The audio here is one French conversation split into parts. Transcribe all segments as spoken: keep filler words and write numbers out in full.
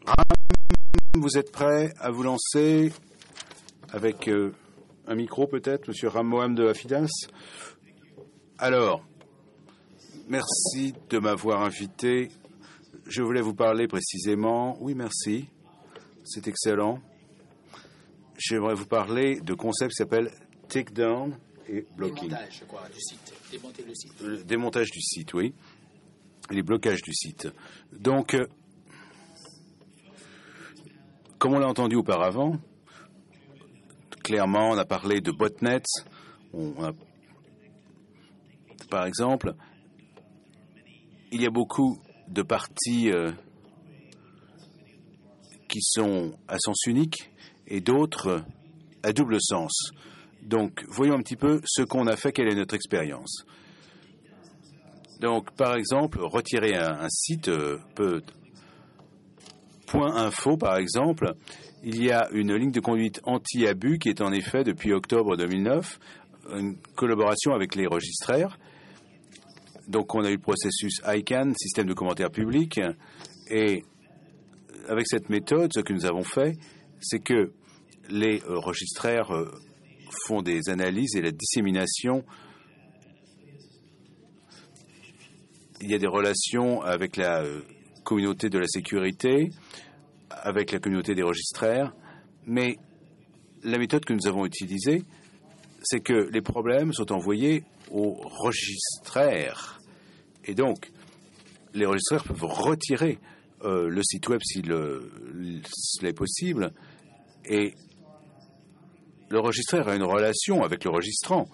Vous êtes prêts à vous lancer avec euh, un micro peut-être, Monsieur Ram de Afidas? Alors, merci de m'avoir invité. Je voulais vous parler précisément. Oui, merci. C'est excellent. J'aimerais vous parler de concepts qui s'appellent takedown et blocking. Démontage, je crois, du site. Démonter le site. Le démontage du site, oui. Les blocages du site. Donc, euh, comme on l'a entendu auparavant, clairement, on a parlé de botnets. On a, par exemple, il y a beaucoup de parties euh, qui sont à sens unique et d'autres à double sens. Donc, voyons un petit peu ce qu'on a fait, quelle est notre expérience. Donc, par exemple, retirer un, un site euh, peut... Point info, par exemple, il y a une ligne de conduite anti-abus qui est en effet, depuis octobre deux mille neuf, une collaboration avec les registraires. Donc, on a eu le processus I C A N, système de commentaires publics, et avec cette méthode, ce que nous avons fait, c'est que les euh, registraires euh, font des analyses et la dissémination. Il y a des relations avec la euh, communauté de la sécurité, avec la communauté des registraires, mais la méthode que nous avons utilisée, c'est que les problèmes sont envoyés aux registraires. Et donc, les registraires peuvent retirer euh, le site web si le, cela est possible, et le registraire a une relation avec le registrant.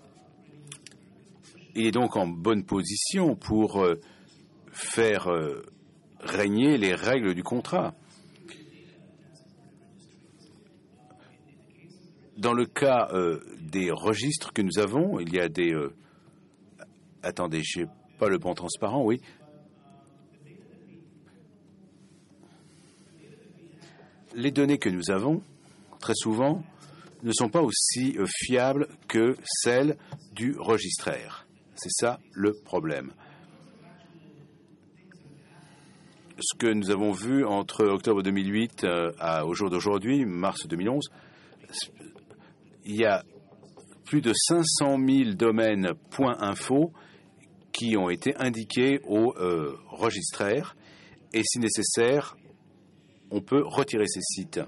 Il est donc en bonne position pour euh, faire euh, régner les règles du contrat. Dans le cas euh, des registres que nous avons, il y a des... Euh, attendez, je n'ai pas le pan transparent, oui. Les données que nous avons, très souvent, ne sont pas aussi euh, fiables que celles du registraire. C'est ça le problème. Ce que nous avons vu entre octobre deux mille huit euh, à, au jour d'aujourd'hui, mars deux mille onze, il y a plus de cinq cent mille domaines .info qui ont été indiqués aux euh, registraires et si nécessaire, on peut retirer ces sites.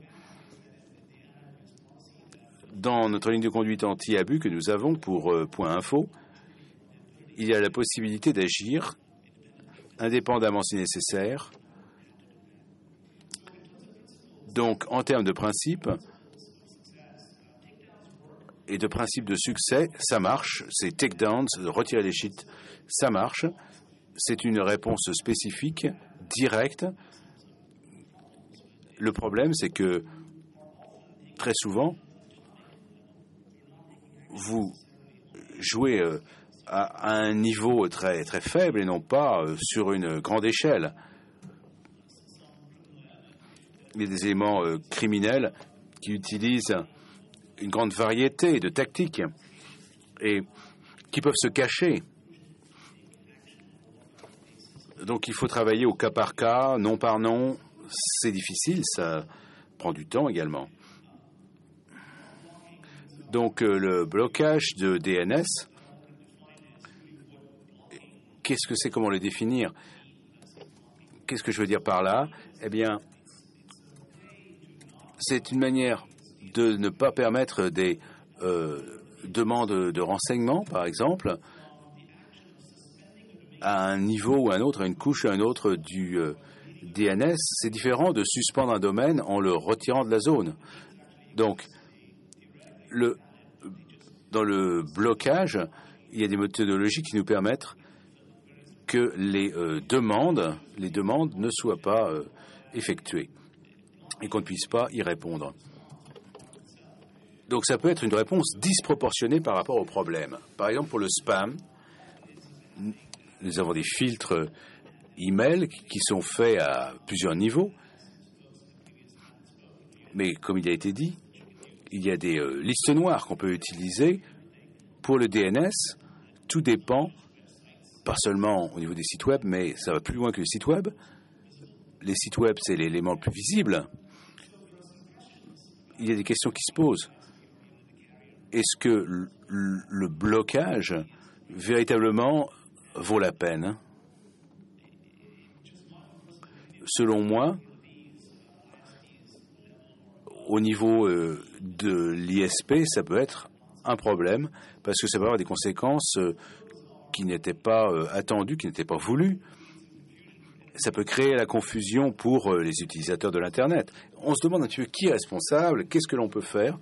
Dans notre ligne de conduite anti-abus que nous avons pour euh, .info, il y a la possibilité d'agir indépendamment si nécessaire. Donc, en termes de principe et de principe de succès, ça marche. C'est takedowns, retirer les sites, ça marche. C'est une réponse spécifique, directe. Le problème, c'est que très souvent, vous jouez euh, à un niveau très, très faible et non pas euh, sur une grande échelle. Il y a des éléments euh, criminels qui utilisent une grande variété de tactiques et qui peuvent se cacher. Donc il faut travailler au cas par cas, nom par nom. C'est difficile, ça prend du temps également. Donc euh, le blocage de D N S, qu'est-ce que c'est, comment le définir? Qu'est-ce que je veux dire par là? Eh bien, c'est une manière de ne pas permettre des euh, demandes de renseignements, par exemple, à un niveau ou à un autre, à une couche ou à un autre du euh, D N S. C'est différent de suspendre un domaine en le retirant de la zone. Donc, le, dans le blocage, il y a des méthodologies qui nous permettent que les euh, demandes, les demandes ne soient pas euh, effectuées et qu'on ne puisse pas y répondre. Donc ça peut être une réponse disproportionnée par rapport au problème. Par exemple, pour le spam, nous avons des filtres email qui sont faits à plusieurs niveaux. Mais comme il a été dit, il y a des euh, listes noires qu'on peut utiliser pour le D N S. Tout dépend, pas seulement au niveau des sites web, mais ça va plus loin que les sites web. les sites web, c'est l'élément le plus visible. Il y a des questions qui se posent. Est-ce que le, le blocage, véritablement, vaut la peine? Selon moi, au niveau euh, de l'I S P, ça peut être un problème parce que ça peut avoir des conséquences euh, qui n'étaient pas euh, attendues, qui n'étaient pas voulues. Ça peut créer la confusion pour euh, les utilisateurs de l'Internet. On se demande un petit peu qui est responsable, qu'est-ce que l'on peut faire.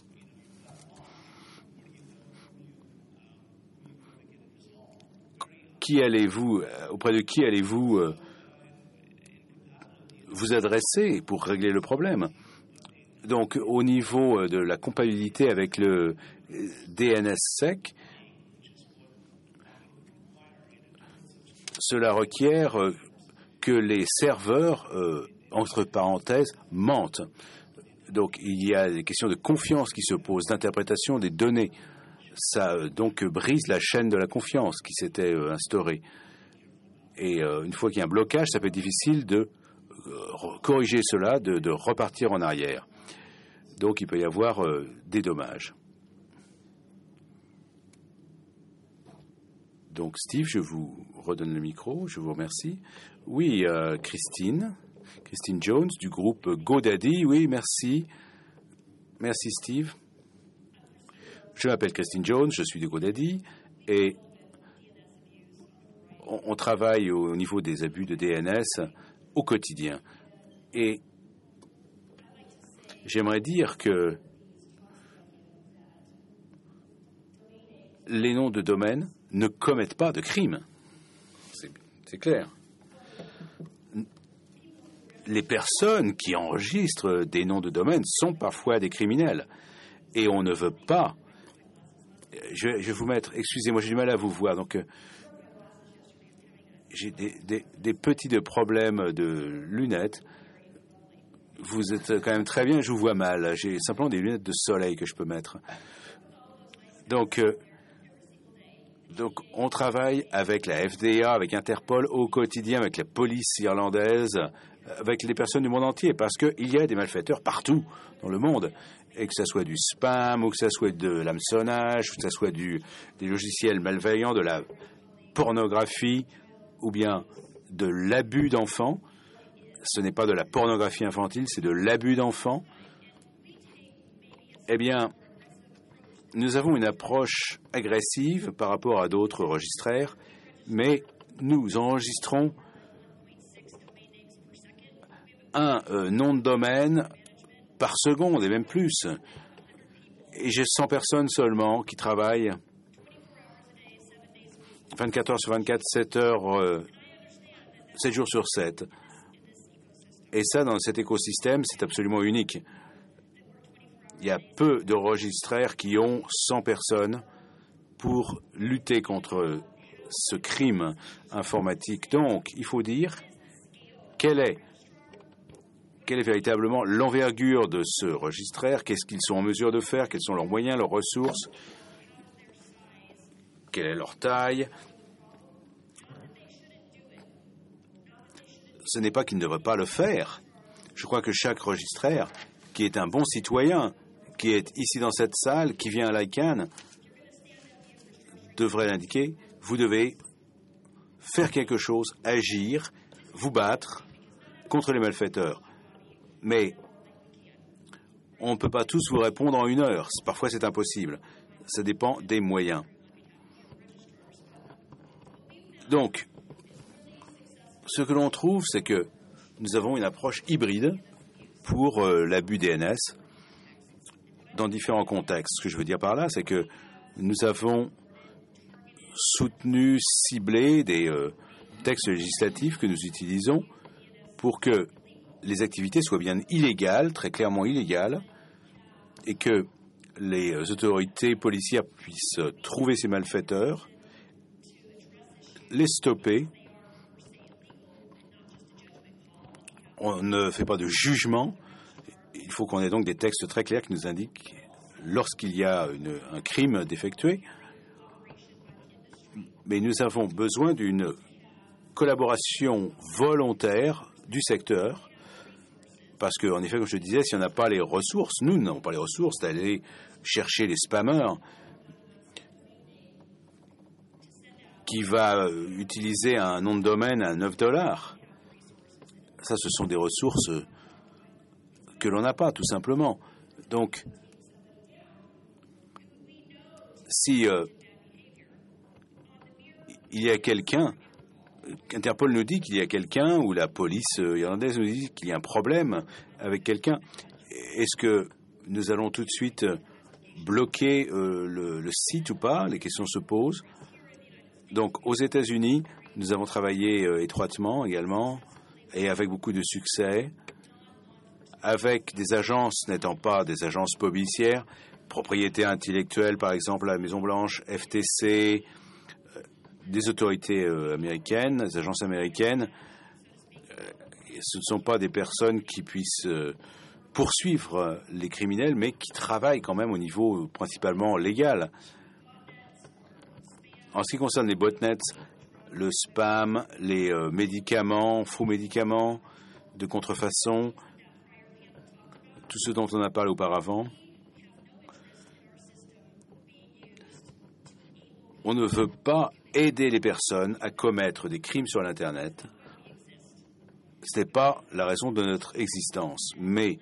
Qui allez-vous, auprès de qui allez-vous euh, vous adresser pour régler le problème? Donc, au niveau de la compatibilité avec le D N S S E C, cela requiert que les serveurs, euh, entre parenthèses, mentent. Donc, il y a des questions de confiance qui se posent, d'interprétation des données. Ça, euh, donc, brise la chaîne de la confiance qui s'était euh, instaurée. Et euh, une fois qu'il y a un blocage, ça peut être difficile de euh, corriger cela, de, de repartir en arrière. Donc, il peut y avoir euh, des dommages. Donc, Steve, je vous redonne le micro. Je vous remercie. Oui, euh, Christine. Christine Jones, du groupe GoDaddy. Oui, merci. Merci, Steve. Je m'appelle Christine Jones, je suis de GoDaddy. Et on, on travaille au, au niveau des abus de D N S au quotidien. Et j'aimerais dire que les noms de domaine ne commettent pas de crimes. C'est, c'est clair. Les personnes qui enregistrent des noms de domaine sont parfois des criminels. Et on ne veut pas... Je, je vais vous mettre... Excusez-moi, j'ai du mal à vous voir. Donc, euh, j'ai des, des, des petits de problèmes de lunettes. Vous êtes quand même très bien, je vous vois mal. J'ai simplement des lunettes de soleil que je peux mettre. Donc... Euh, Donc, on travaille avec la F D A, avec Interpol au quotidien, avec la police irlandaise, avec les personnes du monde entier, parce qu'il y a des malfaiteurs partout dans le monde, et que ce soit du spam, ou que ce soit de l'hameçonnage, ou que ce soit du, des logiciels malveillants, de la pornographie, ou bien de l'abus d'enfants. Ce n'est pas de la pornographie infantile, c'est de l'abus d'enfants. Eh bien... Nous avons une approche agressive par rapport à d'autres registraires, mais nous enregistrons un euh, nom de domaine par seconde et même plus. Et j'ai cent personnes seulement qui travaillent vingt-quatre heures sur vingt-quatre, sept heures, euh, sept jours sur sept. Et ça, dans cet écosystème, c'est absolument unique. Il y a peu de registraires qui ont cent personnes pour lutter contre ce crime informatique. Donc, il faut dire quelle est, quelle est véritablement l'envergure de ce registraire, qu'est-ce qu'ils sont en mesure de faire, quels sont leurs moyens, leurs ressources, quelle est leur taille. Ce n'est pas qu'ils ne devraient pas le faire. Je crois que chaque registraire, qui est un bon citoyen, qui est ici dans cette salle, qui vient à l'ICANN, devrait l'indiquer. Vous devez faire quelque chose, agir, vous battre contre les malfaiteurs. Mais on ne peut pas tous vous répondre en une heure. Parfois, c'est impossible. Ça dépend des moyens. Donc, ce que l'on trouve, c'est que nous avons une approche hybride pour euh, l'abus D N S dans différents contextes. Ce que je veux dire par là, c'est que nous avons soutenu, ciblé des euh, textes législatifs que nous utilisons pour que les activités soient bien illégales, très clairement illégales, et que les autorités policières puissent trouver ces malfaiteurs, les stopper. On ne fait pas de jugement. Il faut qu'on ait donc des textes très clairs qui nous indiquent lorsqu'il y a une, un crime d'effectuer. Mais nous avons besoin d'une collaboration volontaire du secteur. Parce qu'en effet, comme je disais, si on n'a pas les ressources, nous n'avons pas les ressources d'aller chercher les spammers, qui va utiliser un nom de domaine à neuf dollars. Ça, ce sont des ressources que l'on n'a pas, tout simplement. Donc, si euh, il y a quelqu'un, Interpol nous dit qu'il y a quelqu'un, ou la police irlandaise nous dit qu'il y a un problème avec quelqu'un, est-ce que nous allons tout de suite bloquer euh, le, le site ou pas? Les questions se posent. Donc, aux États-Unis, nous avons travaillé euh, étroitement également, et avec beaucoup de succès, avec des agences n'étant pas des agences policières, propriété intellectuelle, par exemple, la Maison-Blanche, F T C, euh, des autorités euh, américaines, des agences américaines. Euh, ce ne sont pas des personnes qui puissent euh, poursuivre euh, les criminels, mais qui travaillent quand même au niveau euh, principalement légal. En ce qui concerne les botnets, le spam, les euh, médicaments, faux médicaments de contrefaçon, tout ce dont on a parlé auparavant, on ne veut pas aider les personnes à commettre des crimes sur l'Internet. Ce n'est pas la raison de notre existence, mais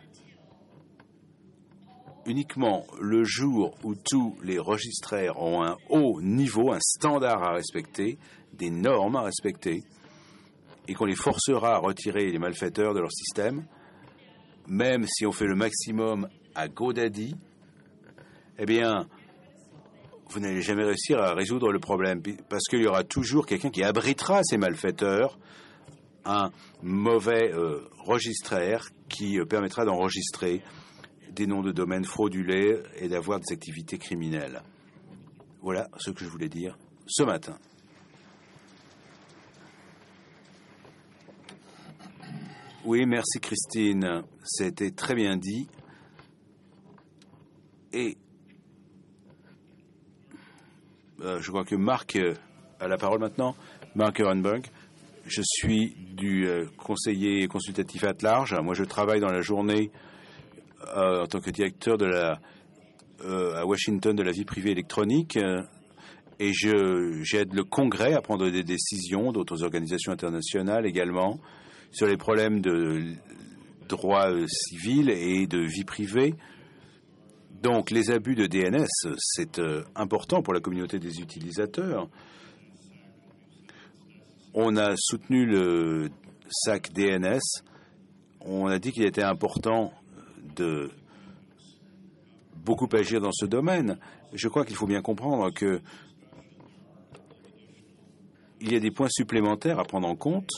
uniquement le jour où tous les registraires ont un haut niveau, un standard à respecter, des normes à respecter, et qu'on les forcera à retirer les malfaiteurs de leur système, même si on fait le maximum à GoDaddy, eh bien, vous n'allez jamais réussir à résoudre le problème, parce qu'il y aura toujours quelqu'un qui abritera ces malfaiteurs, un mauvais euh, registraire qui euh, permettra d'enregistrer des noms de domaine fraudulés et d'avoir des activités criminelles. Voilà ce que je voulais dire ce matin. Oui, merci Christine. C'était très bien dit. Et euh, je crois que Marc euh, a la parole maintenant. Marc Ehrenberg. Je suis du euh, conseiller consultatif at large. Moi, je travaille dans la journée Euh, en tant que directeur de la, euh, à Washington de la vie privée électronique euh, et je, j'aide le Congrès à prendre des décisions, d'autres organisations internationales également, sur les problèmes de droit euh, civil et de vie privée. Donc les abus de D N S, c'est euh, important pour la communauté des utilisateurs. On a soutenu le S A C D N S. On a dit qu'il était important de beaucoup agir dans ce domaine. Je crois qu'il faut bien comprendre que il y a des points supplémentaires à prendre en compte.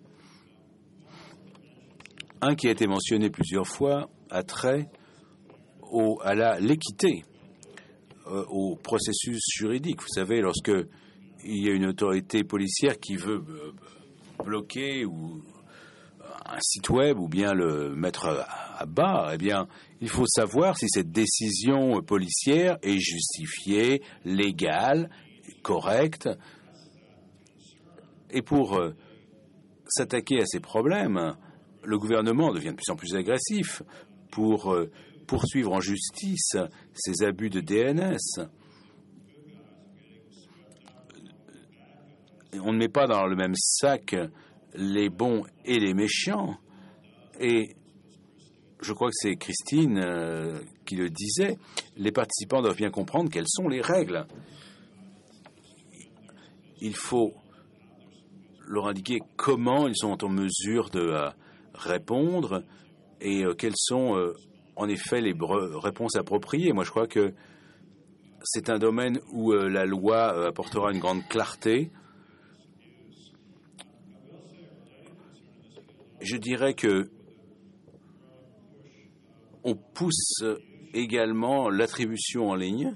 Un qui a été mentionné plusieurs fois a trait au, à la, l'équité, euh, au processus juridique. Vous savez, lorsque il y a une autorité policière qui veut euh, bloquer ou un site web ou bien le mettre à bas, eh bien, il faut savoir si cette décision policière est justifiée, légale, correcte. Et pour euh, s'attaquer à ces problèmes, le gouvernement devient de plus en plus agressif pour euh, poursuivre en justice ces abus de D N S. On ne met pas dans le même sac les bons et les méchants. Et je crois que c'est Christine euh, qui le disait, les participants doivent bien comprendre quelles sont les règles. Il faut leur indiquer comment ils sont en mesure de euh, répondre et euh, quelles sont euh, en effet les bre- réponses appropriées. Moi, je crois que c'est un domaine où euh, la loi euh, apportera une grande clarté. Je dirais que on pousse également l'attribution en ligne.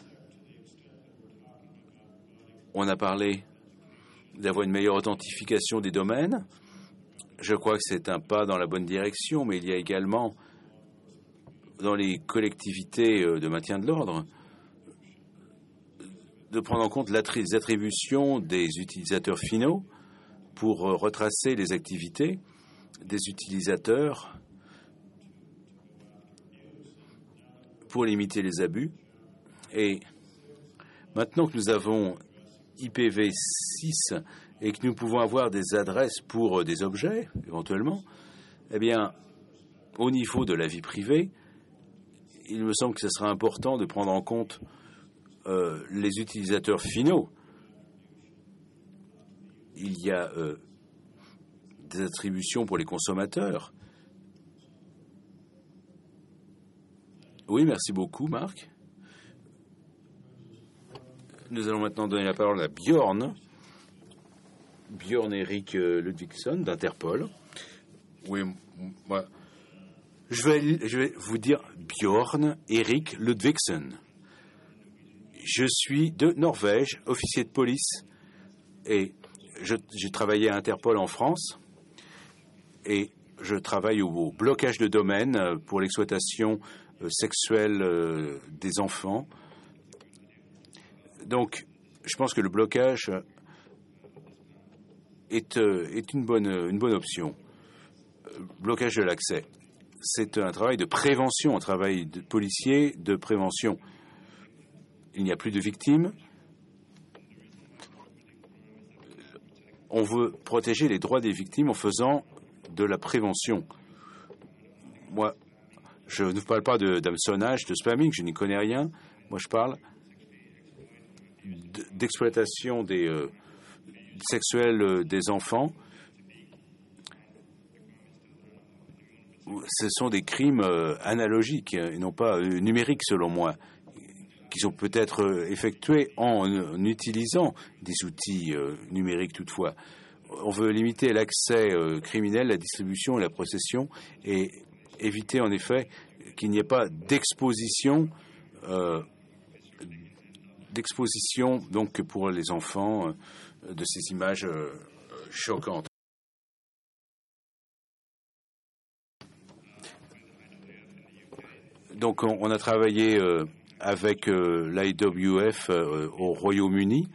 On a parlé d'avoir une meilleure authentification des domaines. Je crois que c'est un pas dans la bonne direction, mais il y a également dans les collectivités de maintien de l'ordre de prendre en compte les attributions des utilisateurs finaux pour retracer les activités. des utilisateurs pour limiter les abus. Et maintenant que nous avons I P v six et que nous pouvons avoir des adresses pour des objets, éventuellement, eh bien, au niveau de la vie privée, il me semble que ce sera important de prendre en compte euh, les utilisateurs finaux. Il y a euh, des attributions pour les consommateurs. Oui, merci beaucoup, Marc. Nous allons maintenant donner la parole à Bjorn. Bjorn Erik Ludvigsson d'Interpol. Oui, moi, je vais, je vais vous dire Bjorn Erik Ludvigsson. Je suis de Norvège, officier de police, et je, j'ai travaillé à Interpol en France, et je travaille au, au blocage de domaine pour l'exploitation euh, sexuelle euh, des enfants. Donc, je pense que le blocage est, euh, est une bonne, une bonne option. Blocage de l'accès. C'est un travail de prévention, un travail de policier de prévention. Il n'y a plus de victimes. On veut protéger les droits des victimes en faisant de la prévention. Moi, je ne vous parle pas de, d'hameçonnage, de spamming, je n'y connais rien. Moi, je parle d'exploitation des, euh, sexuelle des enfants. Ce sont des crimes euh, analogiques et non pas euh, numériques, selon moi, qui sont peut-être euh, effectués en, en utilisant des outils euh, numériques toutefois. On veut limiter l'accès euh, criminel, la distribution et la possession et éviter en effet qu'il n'y ait pas d'exposition euh, d'exposition donc pour les enfants euh, de ces images euh, choquantes. Donc on, on a travaillé euh, avec euh, l'I W F euh, au Royaume-Uni.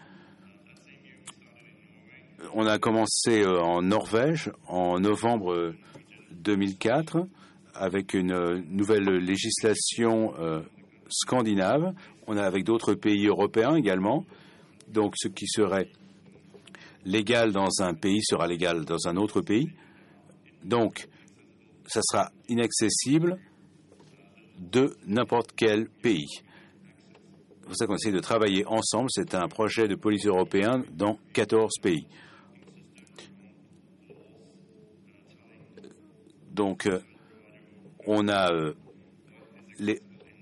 On a commencé euh, en Norvège en novembre deux mille quatre avec une euh, nouvelle législation euh, scandinave. On a avec d'autres pays européens également. Donc ce qui serait légal dans un pays sera légal dans un autre pays. Donc ça sera inaccessible de n'importe quel pays. C'est pour ça qu'on essaie de travailler ensemble. C'est un projet de police européen dans quatorze pays. Donc, euh, on a euh, les,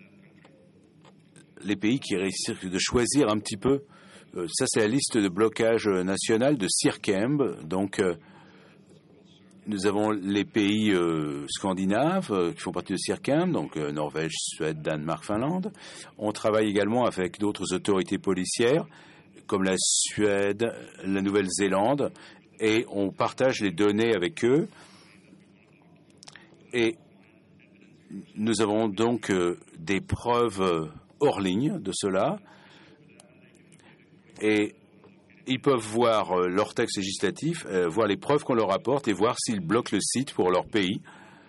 les pays qui réussissent de choisir un petit peu. Euh, ça, c'est la liste de blocage national de CIRCEMB. Donc, euh, nous avons les pays euh, scandinaves euh, qui font partie de CIRCEMB, donc euh, Norvège, Suède, Danemark, Finlande. On travaille également avec d'autres autorités policières, comme la Suède, la Nouvelle-Zélande, et on partage les données avec eux. Et nous avons donc euh, des preuves euh, hors ligne de cela. Et ils peuvent voir euh, leur texte législatif, euh, voir les preuves qu'on leur apporte et voir s'ils bloquent le site pour leur pays.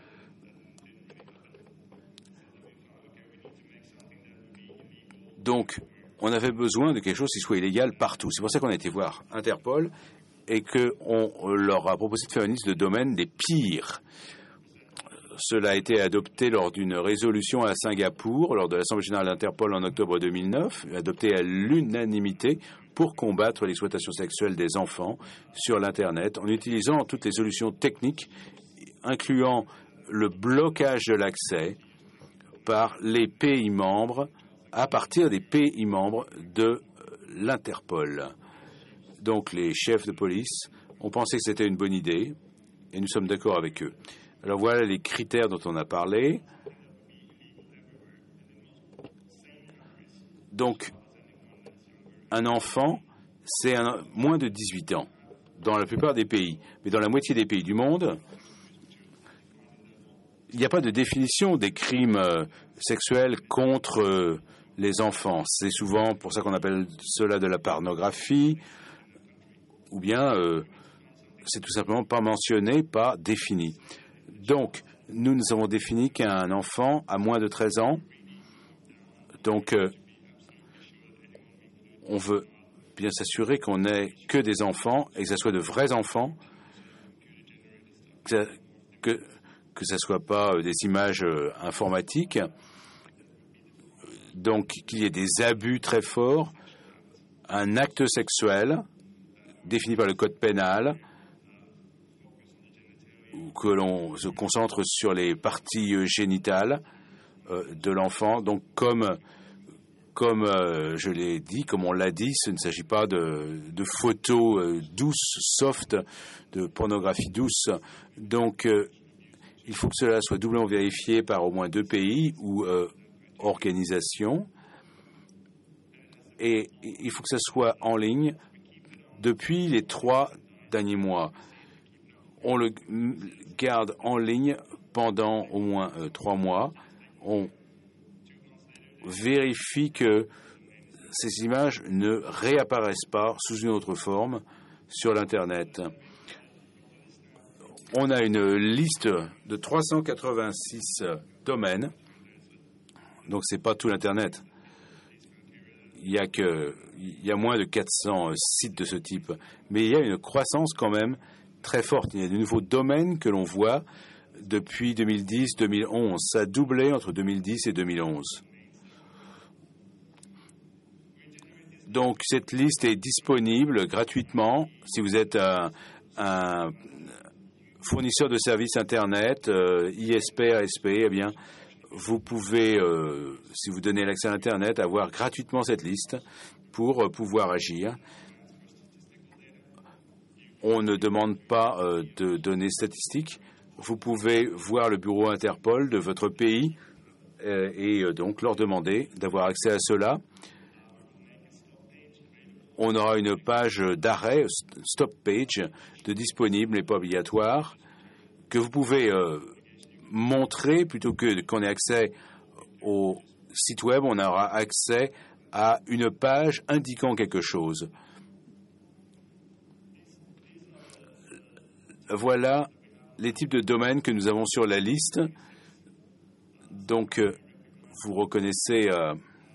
Donc, on avait besoin de quelque chose qui soit illégal partout. C'est pour ça qu'on a été voir Interpol et qu'on leur a proposé de faire une liste de domaines des pires. Cela a été adopté lors d'une résolution à Singapour, lors de l'Assemblée générale d'Interpol en octobre deux mille neuf, adoptée à l'unanimité pour combattre l'exploitation sexuelle des enfants sur l'Internet en utilisant toutes les solutions techniques, incluant le blocage de l'accès par les pays membres, à partir des pays membres de l'Interpol. Donc les chefs de police ont pensé que c'était une bonne idée et nous sommes d'accord avec eux. Alors voilà les critères dont on a parlé. Donc, un enfant, c'est un, moins de dix-huit ans, dans la plupart des pays. Mais dans la moitié des pays du monde, il n'y a pas de définition des crimes euh, sexuels contre euh, les enfants. C'est souvent pour ça qu'on appelle cela de la pornographie, ou bien... Euh, c'est tout simplement pas mentionné, pas défini. Donc, nous nous avons défini qu'un enfant a moins de treize ans, donc euh, on veut bien s'assurer qu'on n'ait que des enfants et que ce soit de vrais enfants, que que, que ce ne soit pas des images euh, informatiques, donc qu'il y ait des abus très forts, un acte sexuel défini par le code pénal, que l'on se concentre sur les parties génitales euh, de l'enfant. Donc, comme, comme euh, je l'ai dit, comme on l'a dit, ce ne s'agit pas de, de photos euh, douces, soft, de pornographie douce. Donc, euh, il faut que cela soit doublement vérifié par au moins deux pays ou euh, organisations. Et il faut que ça soit en ligne depuis les trois derniers mois. On le garde en ligne pendant au moins euh, trois mois. On vérifie que ces images ne réapparaissent pas sous une autre forme sur l'Internet. On a une liste de trois cent quatre-vingt-six domaines. Donc, ce n'est pas tout l'Internet. Il y a que, il y a moins de quatre cents sites de ce type. Mais il y a une croissance quand même très forte. Il y a de nouveaux domaines que l'on voit depuis deux mille dix deux mille onze. Ça a doublé entre deux mille dix et deux mille onze. Donc, cette liste est disponible gratuitement. Si vous êtes un, un fournisseur de services Internet, euh, I S P, A S P, eh bien, vous pouvez, euh, si vous donnez l'accès à Internet, avoir gratuitement cette liste pour euh, pouvoir agir. On ne demande pas euh, de données statistiques. Vous pouvez voir le bureau Interpol de votre pays euh, et euh, donc leur demander d'avoir accès à cela. On aura une page d'arrêt, stop page, de disponible mais pas obligatoire, que vous pouvez euh, montrer plutôt que qu'on ait accès au site web. On aura accès à une page indiquant quelque chose. Voilà les types de domaines que nous avons sur la liste. Donc, euh, vous reconnaissez euh,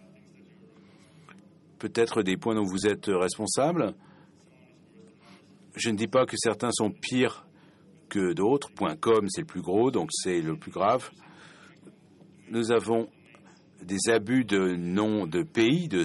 peut-être des points dont vous êtes responsable. Je ne dis pas que certains sont pires que d'autres. .com, c'est le plus gros, donc c'est le plus grave. Nous avons des abus de noms de pays. De...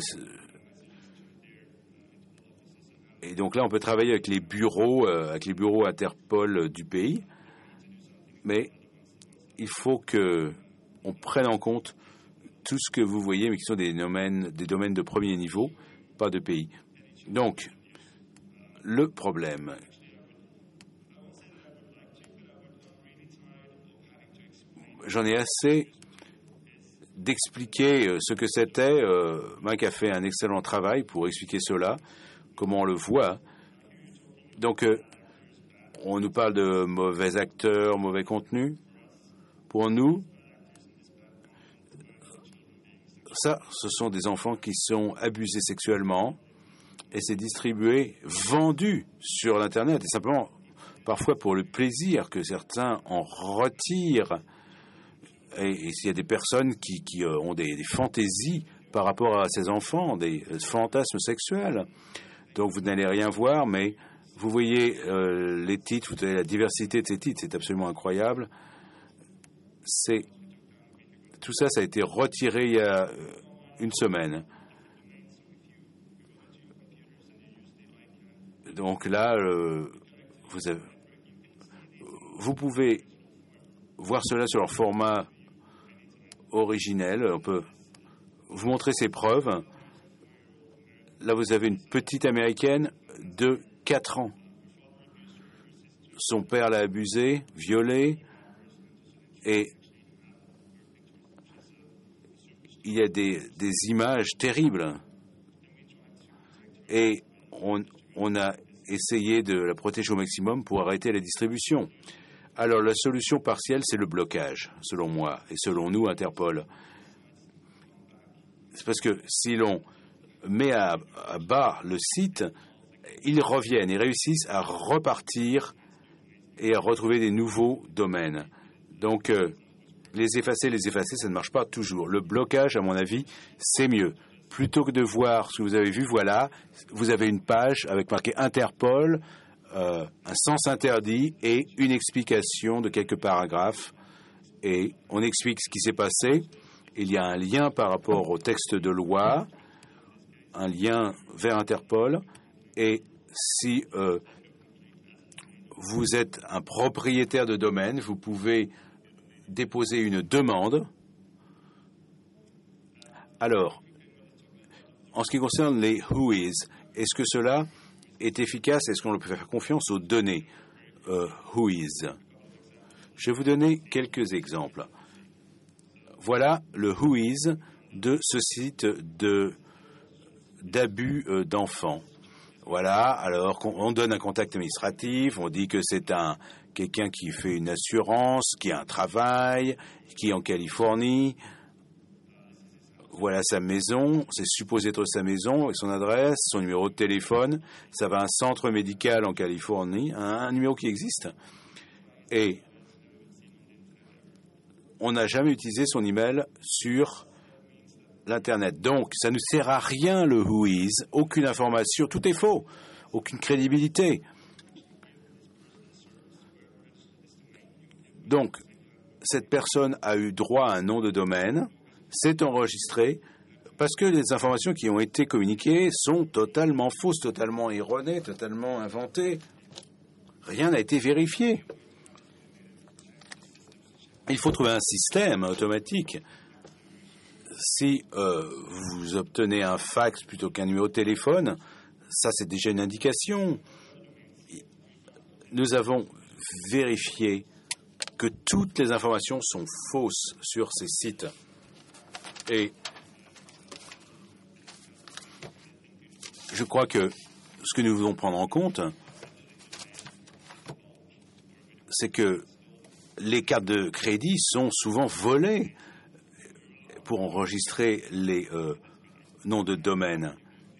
Et donc là, on peut travailler avec les bureaux, euh, avec les bureaux Interpol du pays. Mais il faut qu'on prenne en compte tout ce que vous voyez, mais qui sont des domaines, des domaines de premier niveau, pas de pays. Donc, le problème, j'en ai assez d'expliquer ce que c'était. Euh, Mike a fait un excellent travail pour expliquer cela, comment on le voit. Donc, euh, on nous parle de mauvais acteurs, mauvais contenu. Pour nous, ça, ce sont des enfants qui sont abusés sexuellement et c'est distribué, vendu sur l'Internet. Et simplement, parfois pour le plaisir que certains en retirent. Et, et s'il y a des personnes qui, qui euh, ont des, des fantaisies par rapport à ces enfants, des euh, fantasmes sexuels. Donc vous n'allez rien voir, mais vous voyez euh, les titres, vous avez la diversité de ces titres, c'est absolument incroyable. C'est, tout ça, ça a été retiré il y a une semaine. Donc là, euh, vous, avez, vous pouvez voir cela sur leur format originel. On peut vous montrer ces preuves. Là, vous avez une petite Américaine de quatre ans. Son père l'a abusée, violée, et il y a des, des images terribles. Et on, on a essayé de la protéger au maximum pour arrêter la distribution. Alors, la solution partielle, c'est le blocage, selon moi, et selon nous, Interpol. C'est parce que si l'on met à, à bas le site, ils reviennent, ils réussissent à repartir et à retrouver des nouveaux domaines. Donc, euh, les effacer, les effacer, ça ne marche pas toujours. Le blocage, à mon avis, c'est mieux. Plutôt que de voir ce que vous avez vu, voilà, vous avez une page avec marqué Interpol, euh, un sens interdit et une explication de quelques paragraphes. Et on explique ce qui s'est passé. Il y a un lien par rapport au texte de loi, un lien vers Interpol. Et si euh, vous êtes un propriétaire de domaine, vous pouvez déposer une demande. Alors, en ce qui concerne les whois, est-ce que cela est efficace? Est-ce qu'on peut faire confiance aux données euh, whois? Je vais vous donner quelques exemples. Voilà le whois de ce site de, d'abus euh, d'enfants. Voilà, alors on donne un contact administratif, on dit que c'est un quelqu'un qui fait une assurance, qui a un travail, qui est en Californie. Voilà sa maison, c'est supposé être sa maison, avec son adresse, son numéro de téléphone. Ça va à un centre médical en Californie, un, un numéro qui existe. Et on n'a jamais utilisé son email sur l'Internet. Donc, ça ne sert à rien le whois, aucune information, tout est faux, aucune crédibilité. Donc, cette personne a eu droit à un nom de domaine, c'est enregistré, parce que les informations qui ont été communiquées sont totalement fausses, totalement erronées, totalement inventées. Rien n'a été vérifié. Il faut trouver un système automatique. Si euh, vous obtenez un fax plutôt qu'un numéro de téléphone, ça c'est déjà une indication. Nous avons vérifié que toutes les informations sont fausses sur ces sites. Et je crois que ce que nous devons prendre en compte, c'est que les cartes de crédit sont souvent volées pour enregistrer les euh, noms de domaine.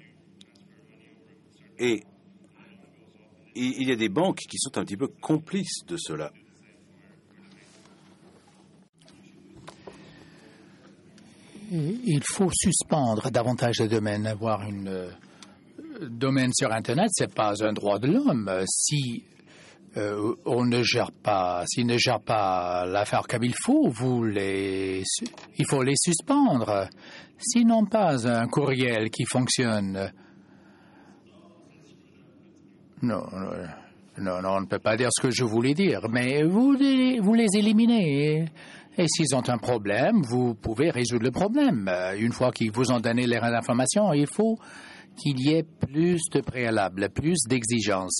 Et il y a des banques qui sont un petit peu complices de cela. Il faut suspendre davantage de domaines. Avoir un euh, domaine sur Internet, ce n'est pas un droit de l'homme. Si euh, on ne gère pas, s'il ne gère pas l'affaire comme il faut, vous les, il faut les suspendre. Sinon, pas un courriel qui fonctionne. Non, non, non, on ne peut pas dire ce que je voulais dire, mais vous les, vous les éliminez. Et s'ils ont un problème, vous pouvez résoudre le problème. Une fois qu'ils vous ont donné les informations, il faut qu'il y ait plus de préalables, plus d'exigences.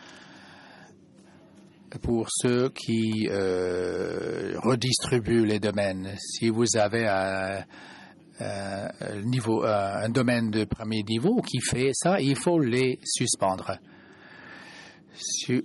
Pour ceux qui euh, redistribuent les domaines, si vous avez un, un, niveau, un domaine de premier niveau qui fait ça, il faut les suspendre. Si,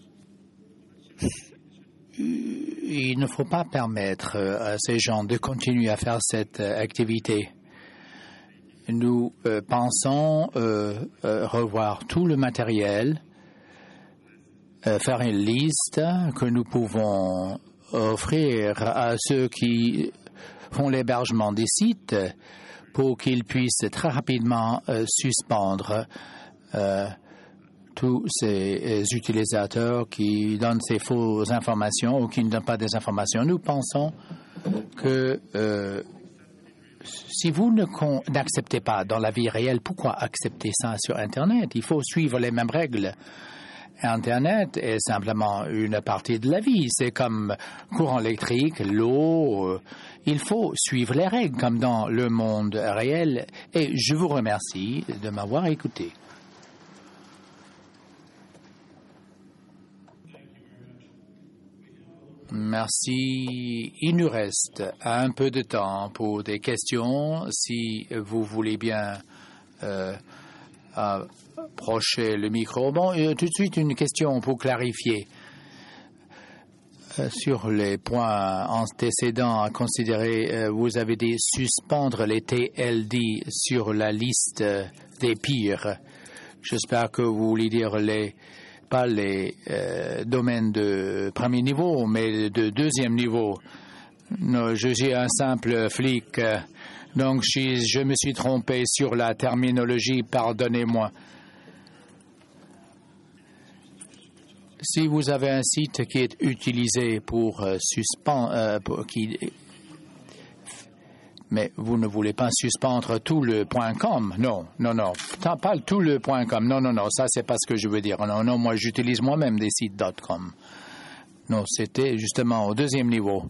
il ne faut pas permettre à ces gens de continuer à faire cette activité. Nous euh, pensons euh, euh, revoir tout le matériel, euh, faire une liste que nous pouvons offrir à ceux qui font l'hébergement des sites pour qu'ils puissent très rapidement euh, suspendre euh, tous ces utilisateurs qui donnent ces fausses informations ou qui ne donnent pas des informations. Nous pensons que euh, si vous ne con- n'acceptez pas dans la vie réelle, pourquoi accepter ça sur Internet? Il faut suivre les mêmes règles. Internet est simplement une partie de la vie. C'est comme courant électrique, l'eau. Il faut suivre les règles comme dans le monde réel. Et je vous remercie de m'avoir écouté. Merci. Il nous reste un peu de temps pour des questions. Si vous voulez bien euh, approcher le micro. Bon, euh, tout de suite, une question pour clarifier. Euh, sur les points antécédents à considérer, euh, vous avez dit suspendre les T L D sur la liste des pires. J'espère que vous voulez dire les, pas les euh, domaines de premier niveau, mais de deuxième niveau. Non, je suis un simple flic, donc je, je me suis trompé sur la terminologie, pardonnez-moi. Si vous avez un site qui est utilisé pour euh, suspendre, euh, pour, qui, mais vous ne voulez pas suspendre tout le .com, non, non, non, pas tout le .com, non, non, non, ça c'est pas ce que je veux dire. Non, non, moi j'utilise moi-même des sites .com. Non, c'était justement au deuxième niveau.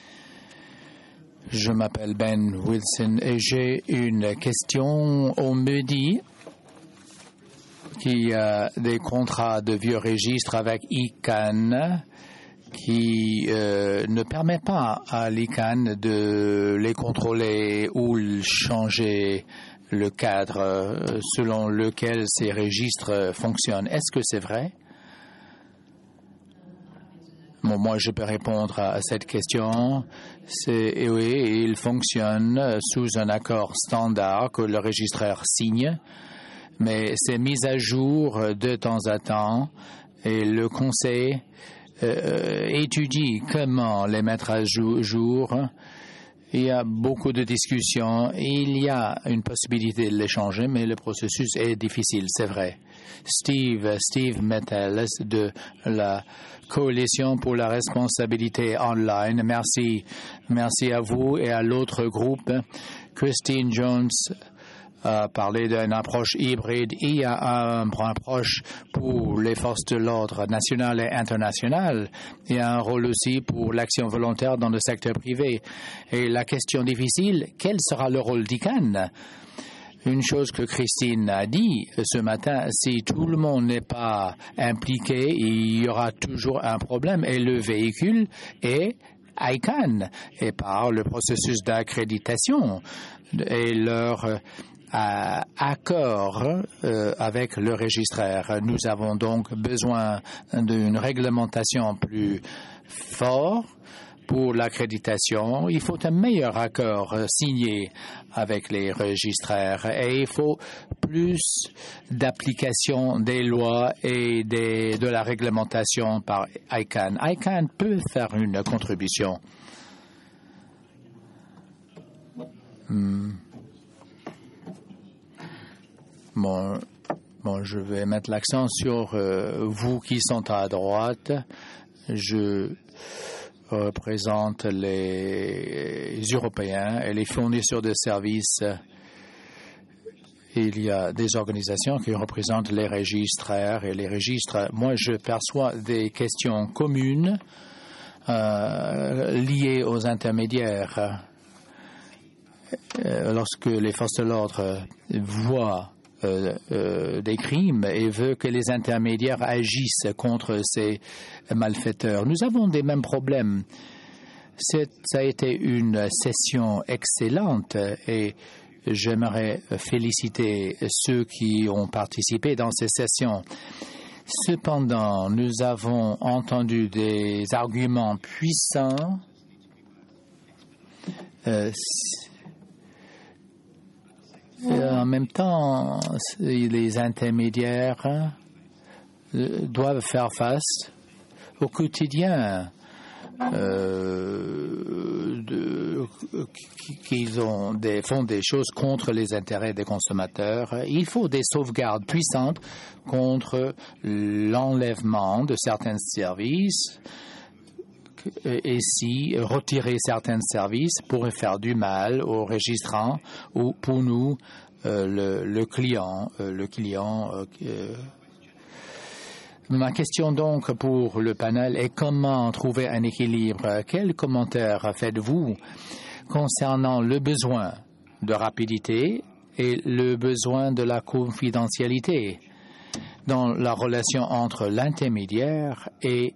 Je m'appelle Ben Wilson et j'ai une question. On me dit qu'il y a des contrats de vieux registres avec I C A N qui euh, ne permet pas à l'I C A N de les contrôler ou changer le cadre selon lequel ces registres fonctionnent. Est-ce que c'est vrai? Bon, moi, je peux répondre à cette question. C'est oui, il fonctionne sous un accord standard que le registraire signe, mais c'est mis à jour de temps à temps et le conseil euh, étudie comment les mettre à jour. Il y a beaucoup de discussions. Il y a une possibilité de les changer, mais le processus est difficile, c'est vrai. Steve, Steve Metelles de la Coalition pour la responsabilité online. Merci. Merci à vous et à l'autre groupe. Christine Jones a parlé d'une approche hybride. Il y a une approche pour les forces de l'ordre nationales et internationales. Il y a un rôle aussi pour l'action volontaire dans le secteur privé. Et la question difficile, quel sera le rôle d'I C A N? Une chose que Christine a dit ce matin, si tout le monde n'est pas impliqué, il y aura toujours un problème. Et le véhicule est I C A N et par le processus d'accréditation et leur euh, accord euh, avec le registraire. Nous avons donc besoin d'une réglementation plus forte pour l'accréditation. Il faut un meilleur accord signé avec les registraires et il faut plus d'application des lois et des, de la réglementation par I C A N. I C A N peut faire une contribution. Hmm. Bon, bon, je vais mettre l'accent sur euh, vous qui sont à droite. Je représente les Européens et les fournisseurs de services. Il y a des organisations qui représentent les registraires et les registres. Moi, je perçois des questions communes euh, liées aux intermédiaires. Euh, lorsque les forces de l'ordre voient Euh, euh, des crimes et veut que les intermédiaires agissent contre ces malfaiteurs. Nous avons des mêmes problèmes. C'est, ça a été une session excellente et j'aimerais féliciter ceux qui ont participé dans ces sessions. Cependant, nous avons entendu des arguments puissants euh, en même temps, les intermédiaires doivent faire face au quotidien euh, de, qu'ils ont des, font des choses contre les intérêts des consommateurs. Il faut des sauvegardes puissantes contre l'enlèvement de certains services. Et si retirer certains services pourrait faire du mal aux registrants ou pour nous, euh, le, le client. Euh, le client euh, ma question donc pour le panel est comment trouver un équilibre? Quels commentaires faites-vous concernant le besoin de rapidité et le besoin de la confidentialité dans la relation entre l'intermédiaire et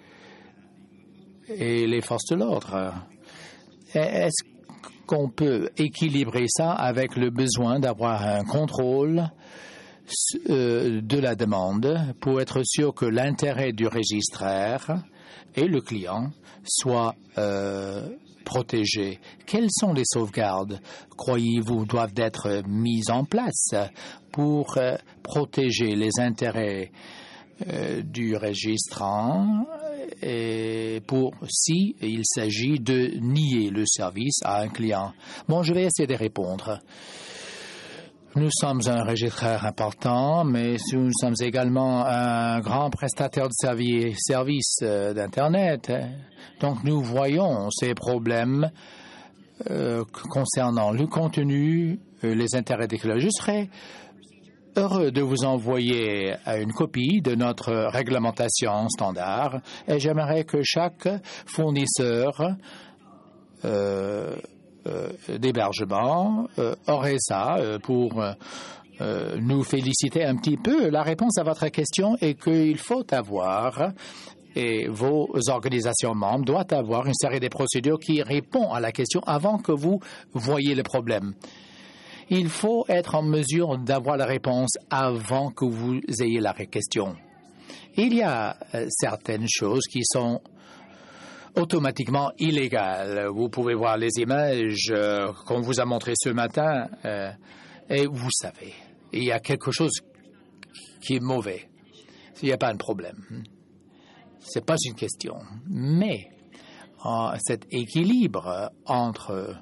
et les forces de l'ordre? Est-ce qu'on peut équilibrer ça avec le besoin d'avoir un contrôle euh, de la demande pour être sûr que l'intérêt du registraire et le client soient euh, protégés? Quelles sont les sauvegardes, croyez-vous, doivent être mises en place pour euh, protéger les intérêts euh, du registrant et pour si il s'agit de nier le service à un client? Bon, je vais essayer de répondre. Nous sommes un registraire important, mais nous sommes également un grand prestataire de services service, euh, d'Internet. Donc, nous voyons ces problèmes euh, concernant le contenu, euh, les intérêts des clients. Je serais heureux de vous envoyer une copie de notre réglementation standard et j'aimerais que chaque fournisseur euh, Euh, d'hébergement euh, aurait ça euh, pour euh, nous féliciter un petit peu. La réponse à votre question est qu'il faut avoir, et vos organisations membres doivent avoir une série de procédures qui répondent à la question avant que vous voyez le problème. Il faut être en mesure d'avoir la réponse avant que vous ayez la question. Il y a euh, certaines choses qui sont automatiquement illégal. Vous pouvez voir les images euh, qu'on vous a montrées ce matin euh, et vous savez, il y a quelque chose qui est mauvais. Il n'y a pas un problème. Ce n'est pas une question. Mais euh, cet équilibre entre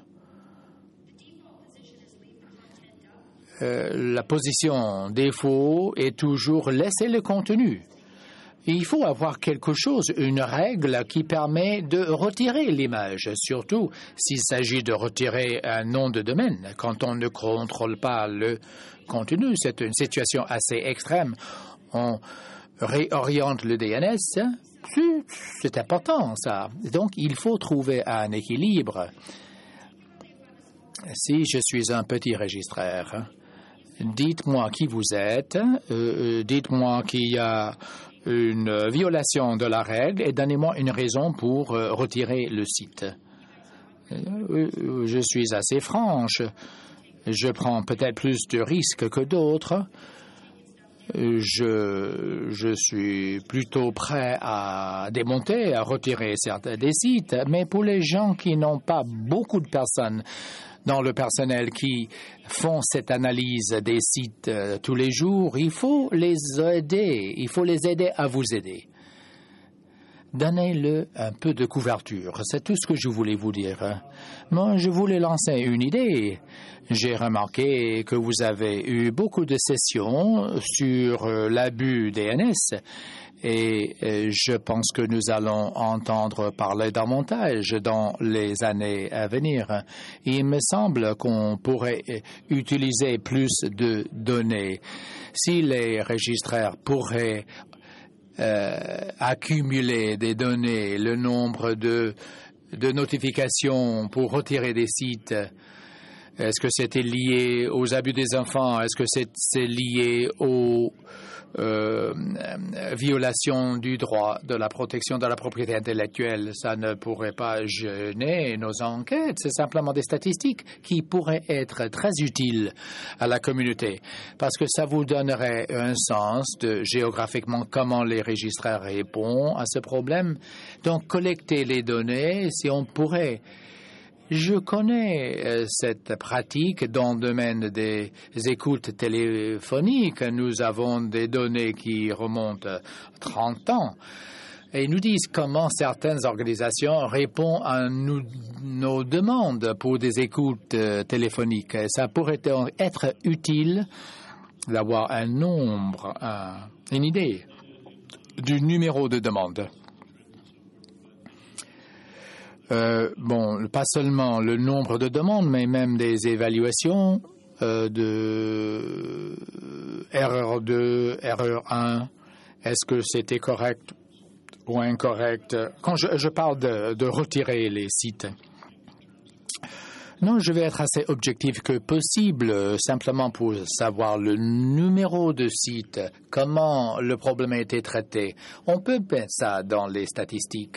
euh, la position défaut et toujours laisser le contenu. Il faut avoir quelque chose, une règle qui permet de retirer l'image, surtout s'il s'agit de retirer un nom de domaine. Quand on ne contrôle pas le contenu, c'est une situation assez extrême. On réoriente le D N S, c'est important ça. Donc, il faut trouver un équilibre. Si je suis un petit registraire, dites-moi qui vous êtes, euh, dites-moi qu'il y a une violation de la règle et donnez-moi une raison pour euh, retirer le site. Euh, je suis assez franche. Je prends peut-être plus de risques que d'autres. Je, je suis plutôt prêt à démonter, à retirer certains des sites, mais pour les gens qui n'ont pas beaucoup de personnes dans le personnel qui font cette analyse des sites euh, tous les jours, il faut les aider, il faut les aider à vous aider. Donnez-le un peu de couverture, c'est tout ce que je voulais vous dire. Moi, je voulais lancer une idée. J'ai remarqué que vous avez eu beaucoup de sessions sur euh, l'abus D N S. Et euh, je pense que nous allons entendre parler davantage dans les années à venir. Il me semble qu'on pourrait utiliser plus de données. Si les registraires pourraient euh, accumuler des données, le nombre de, de notifications pour retirer des sites, est-ce que c'était lié aux abus des enfants? Est-ce que c'est lié aux Euh, violation du droit de la protection de la propriété intellectuelle? Ça ne pourrait pas gêner nos enquêtes. C'est simplement des statistiques qui pourraient être très utiles à la communauté parce que ça vous donnerait un sens de géographiquement comment les registraires répondent à ce problème. Donc, collecter les données, si on pourrait. Je connais euh, cette pratique dans le domaine des écoutes téléphoniques. Nous avons des données qui remontent à trente ans et nous disent comment certaines organisations répondent à nous, nos demandes pour des écoutes euh, téléphoniques. Et ça pourrait être utile d'avoir un nombre, un, une idée du numéro de demande. Euh, bon, pas seulement le nombre de demandes, mais même des évaluations euh, de erreur deux, erreur un. Est-ce que c'était correct ou incorrect? Quand je, je parle de, de retirer les sites. Non, je vais être assez objectif que possible, simplement pour savoir le numéro de site, comment le problème a été traité. On peut mettre ça dans les statistiques.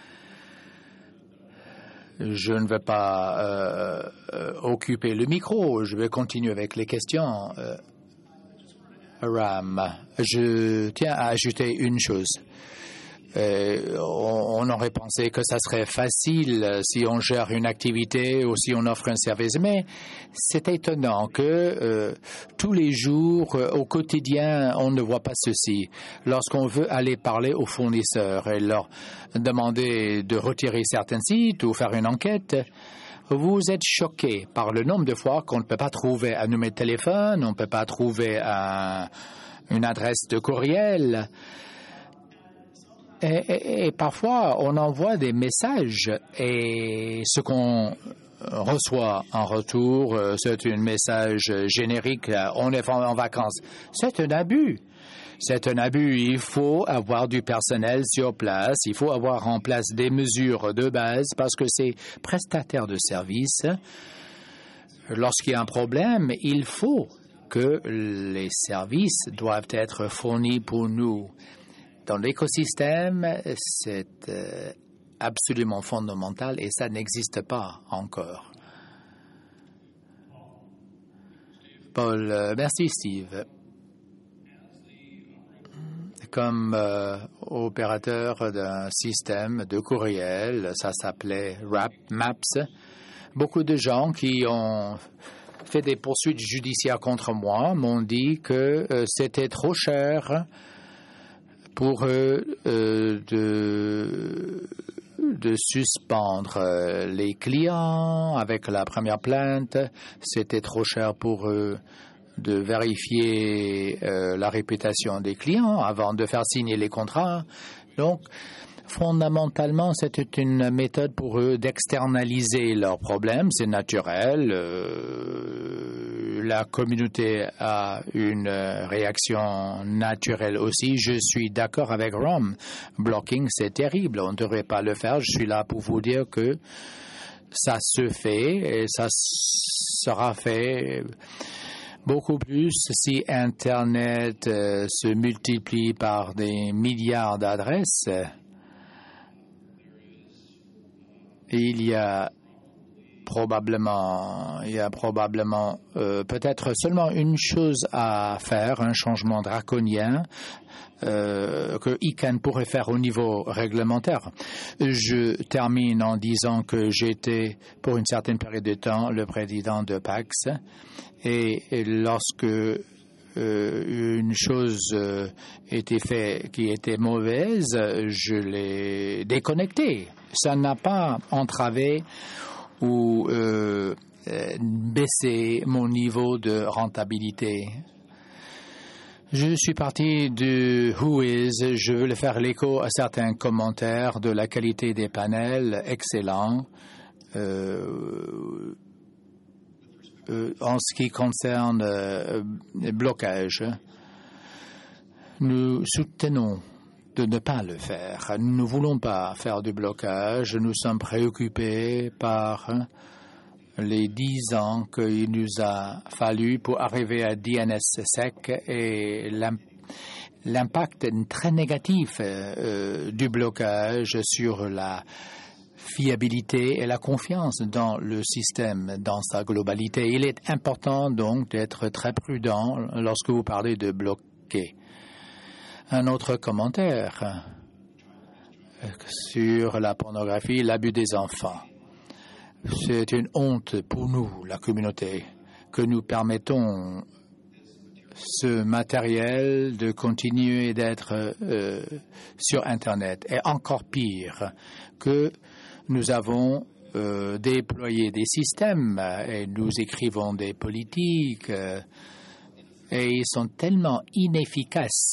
Je ne vais pas euh, euh, occuper le micro. Je vais continuer avec les questions. Euh, Ram, je tiens à ajouter une chose. Euh, on, on aurait pensé que ça serait facile si on gère une activité ou si on offre un service, mais c'est étonnant que euh, tous les jours, euh, au quotidien, on ne voit pas ceci. Lorsqu'on veut aller parler aux fournisseurs et leur demander de retirer certains sites ou faire une enquête, vous êtes choqué par le nombre de fois qu'on ne peut pas trouver un numéro de téléphone, on ne peut pas trouver un, une adresse de courriel. Et, et, et parfois, on envoie des messages et ce qu'on reçoit en retour, c'est un message générique, on est en vacances. C'est un abus. C'est un abus. Il faut avoir du personnel sur place, il faut avoir en place des mesures de base parce que ces prestataires de services, lorsqu'il y a un problème, il faut que les services doivent être fournis pour nous. Dans l'écosystème, c'est euh, absolument fondamental et ça n'existe pas encore. Paul, euh, merci Steve. Comme euh, opérateur d'un système de courriel, ça s'appelait Rap Maps, beaucoup de gens qui ont fait des poursuites judiciaires contre moi m'ont dit que euh, c'était trop cher pour eux euh, de, de suspendre les clients avec la première plainte. C'était trop cher pour eux de vérifier euh, la réputation des clients avant de faire signer les contrats. Donc, fondamentalement, c'était une méthode pour eux d'externaliser leurs problèmes. C'est naturel. Euh, la communauté a une réaction naturelle aussi. Je suis d'accord avec Rom. Blocking, c'est terrible. On ne devrait pas le faire. Je suis là pour vous dire que ça se fait et ça sera fait beaucoup plus si Internet euh, se multiplie par des milliards d'adresses. Il y a probablement, il y a probablement euh, peut-être seulement une chose à faire, un changement draconien euh, que I C A N pourrait faire au niveau réglementaire. Je termine en disant que j'étais pour une certaine période de temps le président de PAX et, et lorsque Euh, une chose euh, était faite qui était mauvaise, je l'ai déconnectée. Ça n'a pas entravé ou euh, baissé mon niveau de rentabilité. Je suis parti de Whois. Je veux faire l'écho à certains commentaires de la qualité des panels, excellent. Euh, Euh, en ce qui concerne euh, les blocages, nous soutenons de ne pas le faire. Nous ne voulons pas faire du blocage. Nous sommes préoccupés par les dix ans qu'il nous a fallu pour arriver à D N S S E C et l'impact très négatif euh, du blocage sur la fiabilité et la confiance dans le système dans sa globalité. Il est important donc d'être très prudent lorsque vous parlez de bloquer. Un autre commentaire sur la pornographie, l'abus des enfants. C'est une honte pour nous, la communauté, que nous permettons ce matériel de continuer d'être euh, sur Internet. Et encore pire, que nous avons euh, déployé des systèmes et nous écrivons des politiques euh, et ils sont tellement inefficaces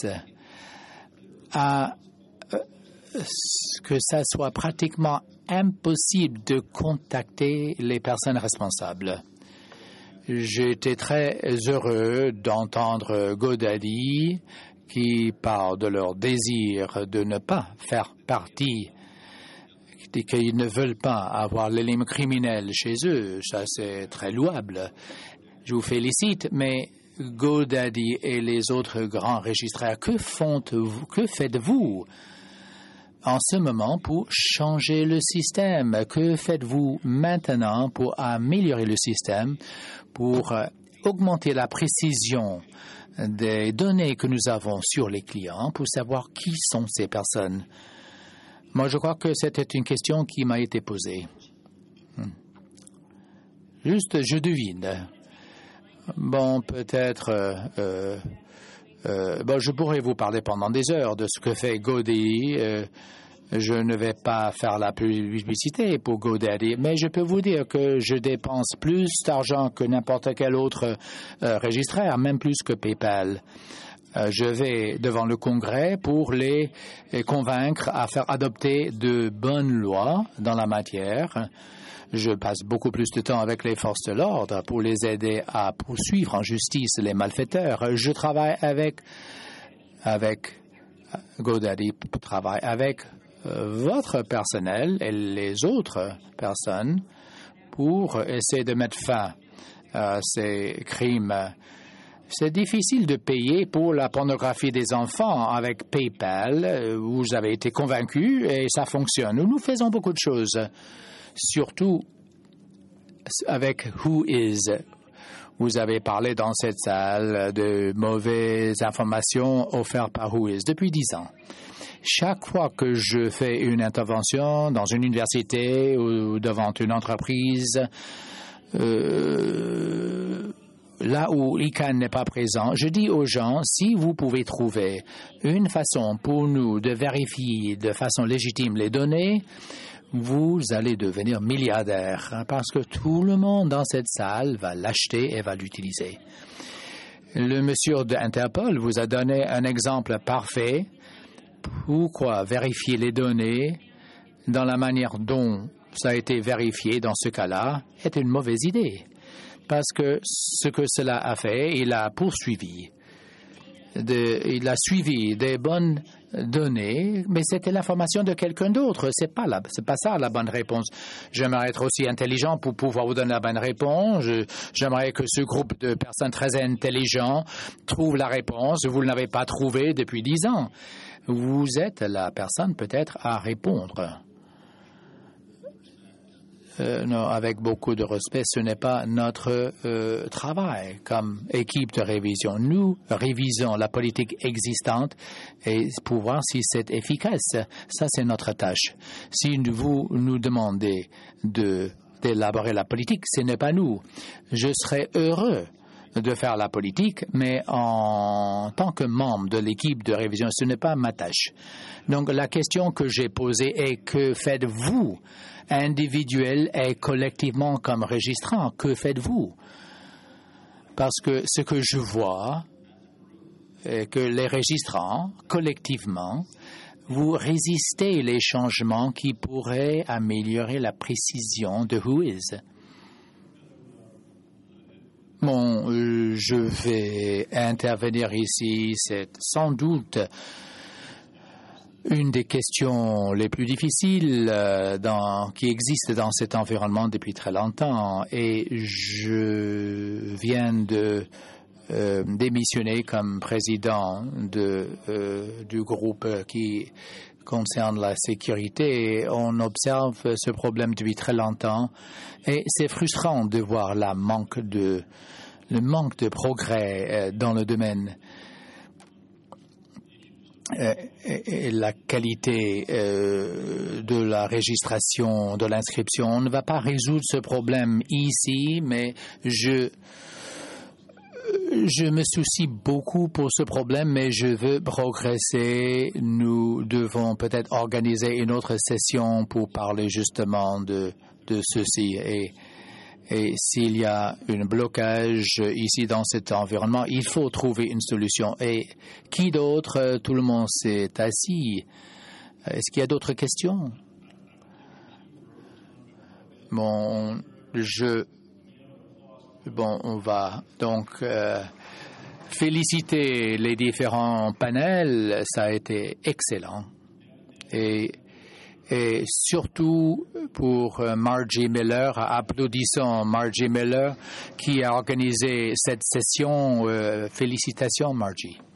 à euh, que ça soit pratiquement impossible de contacter les personnes responsables. J'étais très heureux d'entendre GoDaddy qui parle de leur désir de ne pas faire partie et qu'ils ne veulent pas avoir l'élément criminel chez eux. Ça, c'est très louable. Je vous félicite, mais GoDaddy et les autres grands registraires, que font-vous, que faites-vous en ce moment pour changer le système? Que faites-vous maintenant pour améliorer le système, pour augmenter la précision des données que nous avons sur les clients, pour savoir qui sont ces personnes? Moi, je crois que c'était une question qui m'a été posée. Juste, je devine. Bon, peut-être... Euh, euh, bon, je pourrais vous parler pendant des heures de ce que fait GoDaddy. Euh, je ne vais pas faire la publicité pour GoDaddy, mais je peux vous dire que je dépense plus d'argent que n'importe quel autre euh, registraire, même plus que PayPal. Euh, je vais devant le Congrès pour les convaincre à faire adopter de bonnes lois dans la matière. Je passe beaucoup plus de temps avec les forces de l'ordre pour les aider à poursuivre en justice les malfaiteurs. Je travaille avec, avec GoDaddy, travaille avec euh, votre personnel et les autres personnes pour essayer de mettre fin à ces crimes. C'est difficile de payer pour la pornographie des enfants avec PayPal. Vous avez été convaincu et ça fonctionne. Nous faisons beaucoup de choses. Surtout avec Whois. Vous avez parlé dans cette salle de mauvaises informations offertes par Whois depuis dix ans. Chaque fois que je fais une intervention dans une université ou devant une entreprise, euh, là où I C A N n'est pas présent, je dis aux gens, si vous pouvez trouver une façon pour nous de vérifier de façon légitime les données, vous allez devenir milliardaire parce que tout le monde dans cette salle va l'acheter et va l'utiliser. Le monsieur de Interpol vous a donné un exemple parfait. Pourquoi vérifier les données dans la manière dont ça a été vérifié dans ce cas-là est une mauvaise idée. Parce que ce que cela a fait, il a poursuivi. De, il a suivi des bonnes données, mais c'était l'information de quelqu'un d'autre. C'est pas la, c'est pas ça la bonne réponse. J'aimerais être aussi intelligent pour pouvoir vous donner la bonne réponse. Je, j'aimerais que ce groupe de personnes très intelligentes trouve la réponse. Vous ne l'avez pas trouvée depuis dix ans. Vous êtes la personne peut-être à répondre. Euh, non, avec beaucoup de respect, ce n'est pas notre euh, travail comme équipe de révision. Nous révisons la politique existante et pour voir si c'est efficace. Ça, c'est notre tâche. Si vous nous demandez de, d'élaborer la politique, ce n'est pas nous. Je serais heureux de faire la politique, mais en tant que membre de l'équipe de révision, ce n'est pas ma tâche. Donc, la question que j'ai posée est que faites-vous individuel et collectivement comme registrant? Que faites-vous? Parce que ce que je vois est que les registrants, collectivement, vous résistez les changements qui pourraient améliorer la précision de Whois. Bon, euh, je vais intervenir ici. C'est sans doute une des questions les plus difficiles euh, dans, qui existent dans cet environnement depuis très longtemps. Et je viens de euh, démissionner comme président de, euh, du groupe qui concerne la sécurité. On observe ce problème depuis très longtemps et c'est frustrant de voir la manque de, le manque de progrès euh, dans le domaine. Euh, et, et la qualité euh, de la registration, de l'inscription. On ne va pas résoudre ce problème ici, mais je, je me soucie beaucoup pour ce problème, mais je veux progresser. Nous devons peut-être organiser une autre session pour parler justement de, de ceci. Et, Et s'il y a un blocage ici dans cet environnement, il faut trouver une solution. Et qui d'autre? Tout le monde s'est assis. Est-ce qu'il y a d'autres questions? Bon, je... Bon, on va donc euh, féliciter les différents panels. Ça a été excellent. Et... Et surtout pour Margie Miller, applaudissons Margie Miller qui a organisé cette session. Euh, félicitations, Margie.